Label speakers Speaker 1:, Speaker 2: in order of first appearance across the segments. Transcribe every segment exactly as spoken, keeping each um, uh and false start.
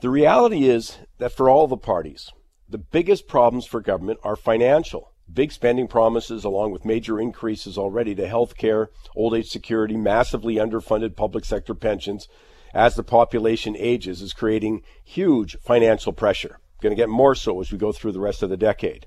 Speaker 1: The reality is that for all the parties, the biggest problems for government are financial. Big spending promises along with major increases already to health care, old age security, massively underfunded public sector pensions as the population ages is creating huge financial pressure. Going to get more so as we go through the rest of the decade.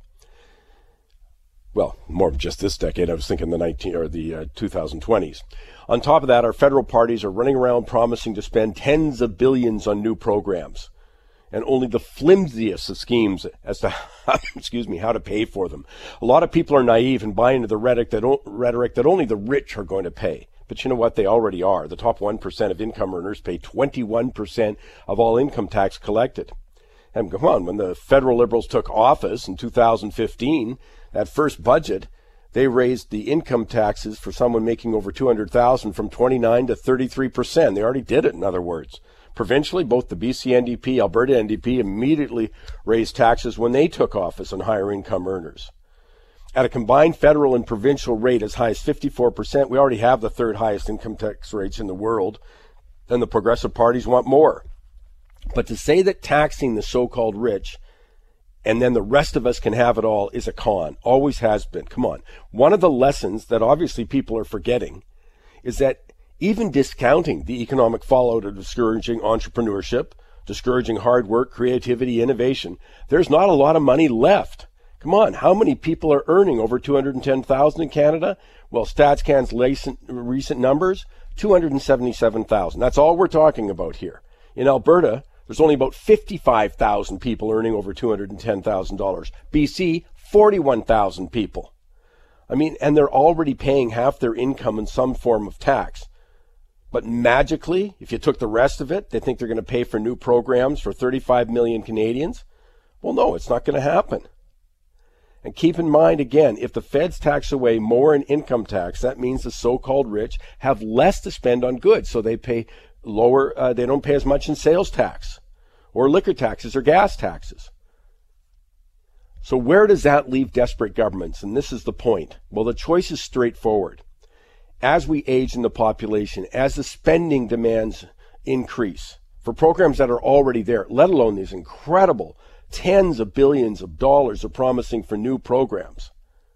Speaker 1: Well, more of just this decade. I was thinking the nineteen or the uh, twenty twenties. On top of that, our federal parties are running around promising to spend tens of billions on new programs, and only the flimsiest of schemes as to excuse me how to pay for them. A lot of people are naive and buy into the rhetoric that rhetoric that only the rich are going to pay. But you know what? They already are. The top one percent of income earners pay twenty-one percent of all income tax collected. And come on, when the federal Liberals took office in two thousand fifteen, that first budget, they raised the income taxes for someone making over two hundred thousand dollars from twenty-nine to thirty-three percent. They already did it, in other words. Provincially, both the B C N D P, Alberta N D P immediately raised taxes when they took office on higher income earners. At a combined federal and provincial rate as high as fifty-four percent, we already have the third highest income tax rates in the world, and the progressive parties want more. But to say that taxing the so-called rich and then the rest of us can have it all is a con, always has been. Come on. One of the lessons that obviously people are forgetting is that even discounting the economic fallout of discouraging entrepreneurship, discouraging hard work, creativity, innovation, there's not a lot of money left. Come on, how many people are earning over two hundred ten thousand in Canada? Well, StatsCan's recent, recent numbers, two hundred seventy-seven thousand. That's all we're talking about here. In Alberta, there's only about fifty-five thousand people earning over two hundred ten thousand dollars. B C, forty-one thousand people. I mean, and they're already paying half their income in some form of tax. But magically, if you took the rest of it, they think they're going to pay for new programs for thirty-five million Canadians? Well, no, it's not going to happen. And keep in mind, again, if the feds tax away more in income tax, that means the so-called rich have less to spend on goods, so they pay lower, uh, they don't pay as much in sales tax or liquor taxes or gas taxes. So where does that leave desperate governments? And this is the point. Well, the choice is straightforward. As we age in the population, as the spending demands increase for programs that are already there, let alone these incredible tens of billions of dollars are promising for new programs,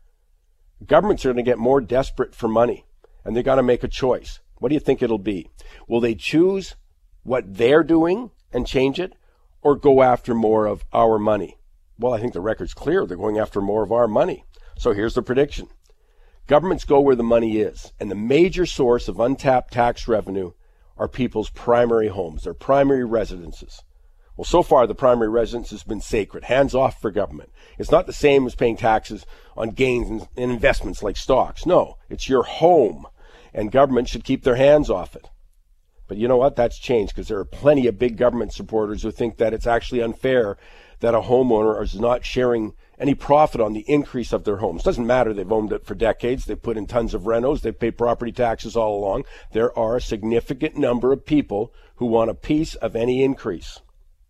Speaker 1: governments are going to get more desperate for money, and they got to make a choice. What do you think it'll be? Will they choose what they're doing and change it, or go after more of our money? Well, I think the record's clear. They're going after more of our money. So here's the prediction. Governments go where the money is, and the major source of untapped tax revenue are people's primary homes, their primary residences. Well, so far, the primary residence has been sacred, hands off for government. It's not the same as paying taxes on gains and investments like stocks. No, it's your home, and government should keep their hands off it. But you know what? That's changed, because there are plenty of big government supporters who think that it's actually unfair that a homeowner is not sharing any profit on the increase of their homes. Doesn't matter. They've owned it for decades. They've put in tons of renos. They've paid property taxes all along. There are a significant number of people who want a piece of any increase.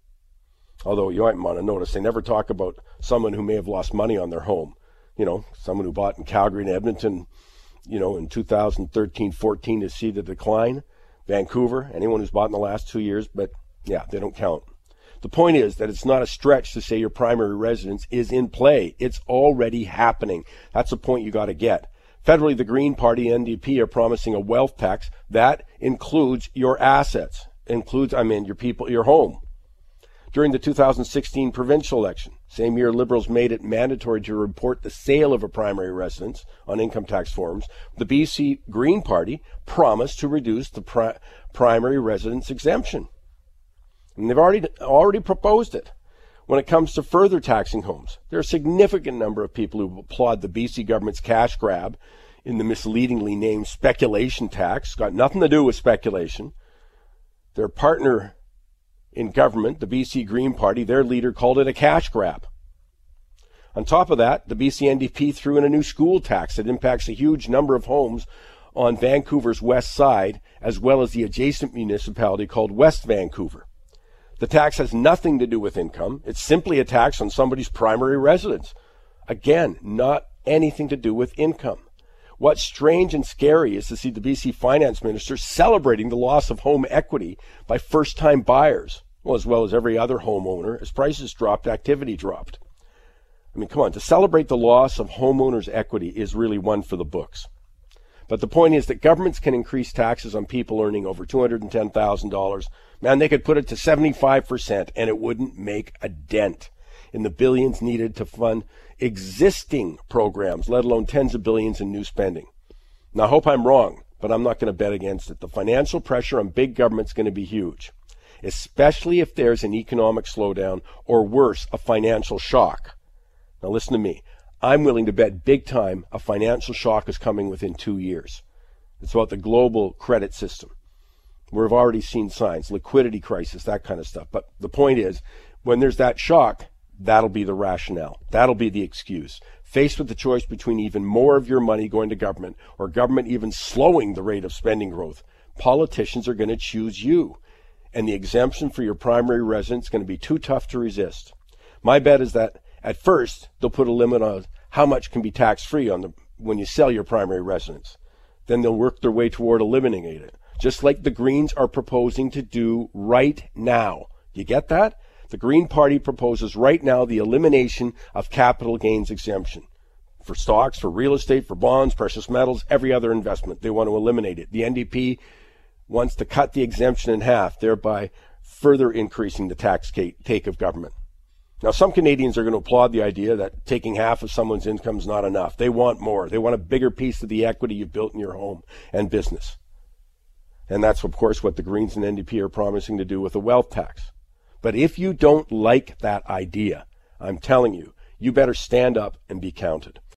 Speaker 1: Although you might want to notice they never talk about someone who may have lost money on their home. You know, someone who bought in Calgary and Edmonton, you know, in two thousand thirteen fourteen to see the decline. Vancouver, anyone who's bought in the last two years, but yeah, they don't count. The point is that it's not a stretch to say your primary residence is in play. It's already happening. That's the point you got to get. Federally, the Green Party and N D P are promising a wealth tax that includes your assets, includes, I mean, your people, your home. During the two thousand sixteen provincial election, same year Liberals made it mandatory to report the sale of a primary residence on income tax forms, the B C Green Party promised to reduce the pri- primary residence exemption. And they've already already proposed it. When it comes to further taxing homes, there are a significant number of people who applaud the B C government's cash grab in the misleadingly named speculation tax. It's got nothing to do with speculation. Their partner in government, the B C Green Party, their leader called it a cash grab. On top of that, the B C N D P threw in a new school tax that impacts a huge number of homes on Vancouver's west side, as well as the adjacent municipality called West Vancouver. The tax has nothing to do with income. It's simply a tax on somebody's primary residence. Again, not anything to do with income. What's strange and scary is to see the B C finance minister celebrating the loss of home equity by first-time buyers. Well, as well as every other homeowner. As prices dropped, activity dropped. I mean, come on, to celebrate the loss of homeowners' equity is really one for the books. But the point is that governments can increase taxes on people earning over two hundred ten thousand dollars. Man, they could put it to seventy-five percent and it wouldn't make a dent in the billions needed to fund existing programs, let alone tens of billions in new spending. Now, I hope I'm wrong, but I'm not going to bet against it. The financial pressure on big government is going to be huge, especially if there's an economic slowdown or worse, a financial shock. Now, listen to me. I'm willing to bet big time a financial shock is coming within two years. It's about the global credit system. We've already seen signs, liquidity crisis, that kind of stuff. But the point is, when there's that shock, that'll be the rationale. That'll be the excuse. Faced with the choice between even more of your money going to government or government even slowing the rate of spending growth, politicians are going to choose you. And the exemption for your primary residence is going to be too tough to resist. My bet is that at first, they'll put a limit on how much can be tax-free on the when you sell your primary residence. Then they'll work their way toward eliminating it, just like the Greens are proposing to do right now. You get that? The Green Party proposes right now the elimination of capital gains exemption for stocks, for real estate, for bonds, precious metals, every other investment. They want to eliminate it. The N D P wants to cut the exemption in half, thereby further increasing the tax take of government. Now, some Canadians are going to applaud the idea that taking half of someone's income is not enough. They want more. They want a bigger piece of the equity you've built in your home and business. And that's, of course, what the Greens and N D P are promising to do with a wealth tax. But if you don't like that idea, I'm telling you, you better stand up and be counted.